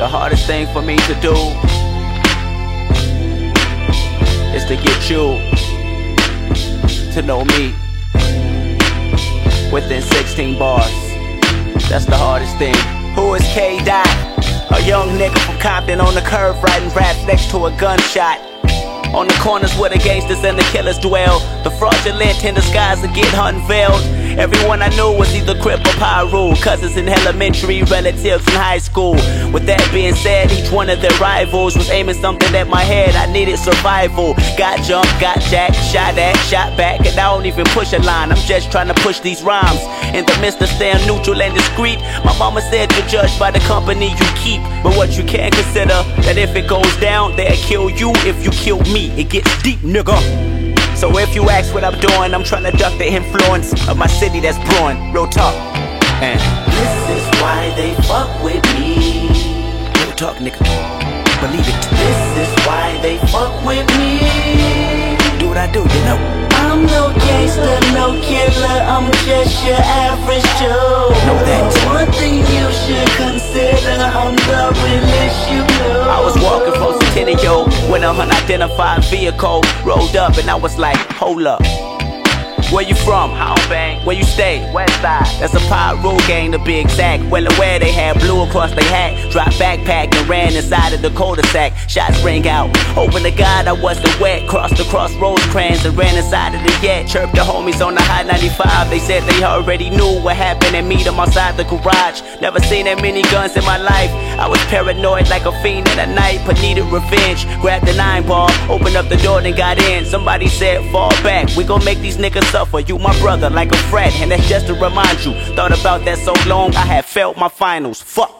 hardest thing for me to do is to get you to know me within 16 bars. That's the hardest thing. Who is K-Dot? A young nigga from Compton on the curve writing raps next to a gunshot. On the corners where the gangsters and the killers dwell, the fraudulent in disguise will get unveiled. Everyone I knew was either Crip or Pyru, cousins in elementary, relatives in high school. With that being said, each one of their rivals was aiming something at my head. I needed survival. Got jumped, got jacked, shot at, shot back, and I don't even push a line. I'm just trying to push these rhymes in the midst of staying neutral and discreet. My mama said you're judged by the company you keep, but what you can consider, that if it goes down, they'll kill you if you kill me. It gets deep, nigga. So if you ask what I'm doing, I'm trying to duck the influence of my city that's brewing. Real talk. And this is why they fuck with me. real talk, nigga. Believe it. This is why they fuck with me. Do what I do, you know. I'm no gangster, no killer, I'm just your average Joe. Know that. One thing you should consider, I'm the realest you know. I was walking from Centennial when an unidentified vehicle rolled up, and I was like, hold up. Where you from? Bang. Where you stay? West side. That's a Pyru gang to be exact. Well aware they had blue across their hat. Dropped backpack and ran inside of the cul-de-sac. Shots rang out. Hoping to God I wasn't wet. Crossed the crossroads crans and ran inside of the Yet. Chirped the homies on the high 95. They said they already knew what happened and meet them outside the garage. Never seen that many guns in my life. I was paranoid like a fiend in the night, but needed revenge. Grabbed the 9-ball, opened up the door and got in. Somebody said fall back. We gon' make these niggas suffer. You my brother like a friend, and that's just to remind you. Thought about that so long, I had failed my finals. Fuck.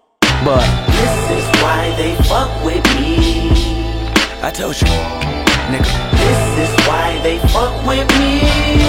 But this is why they fuck with me. I told you, nigga. This is why they fuck with me.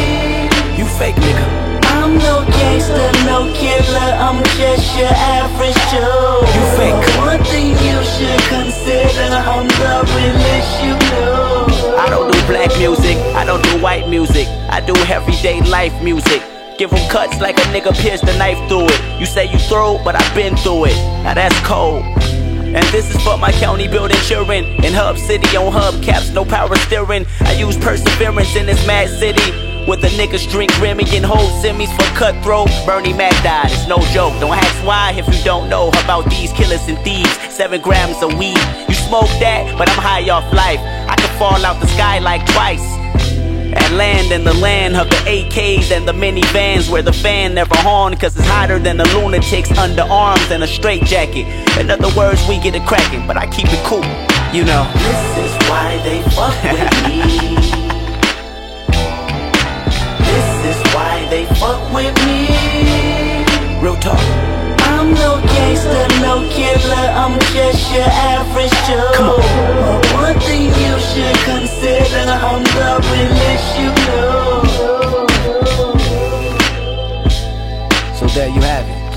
You fake, nigga. I'm no gangster, no killer, I'm just your average Joe. You fake. One thing you should consider, I'm the realest you know. I don't do black music, I don't do white music. I do everyday life music. Give them cuts like a nigga pierced the knife through it. You say you throw, but I've been through it. Now that's cold. And this is for my county building children. In Hub City on hubcaps, no power steering. I use perseverance in this mad city. With the niggas drink Remy and hold semis for cutthroat. Bernie Mac died, it's no joke. Don't ask why if you don't know about these killers and thieves. 7 grams of weed. You smoke that, but I'm high off life. I can fall out the sky like twice and land in the land of the AKs and the minivans where the fan never horn, cause it's hotter than the lunatics underarms and a straight jacket. In other words, we get it cracking, but I keep it cool, you know. This is why they fuck with me. This is why they fuck with me. Real talk. I'm no gangster, no killer, I'm just your average Joe. Come on. One thing you should consider, I'm the realest you know. So there you have it.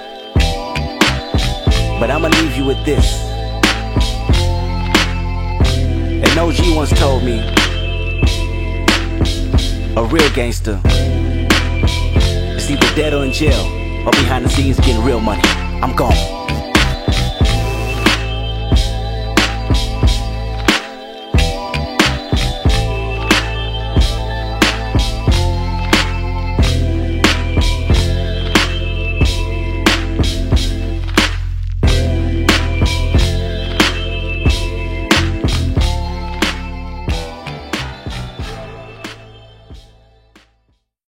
But I'ma leave you with this. An OG once told me, a real gangster is either dead or in jail, or behind the scenes getting real money. I'm gone.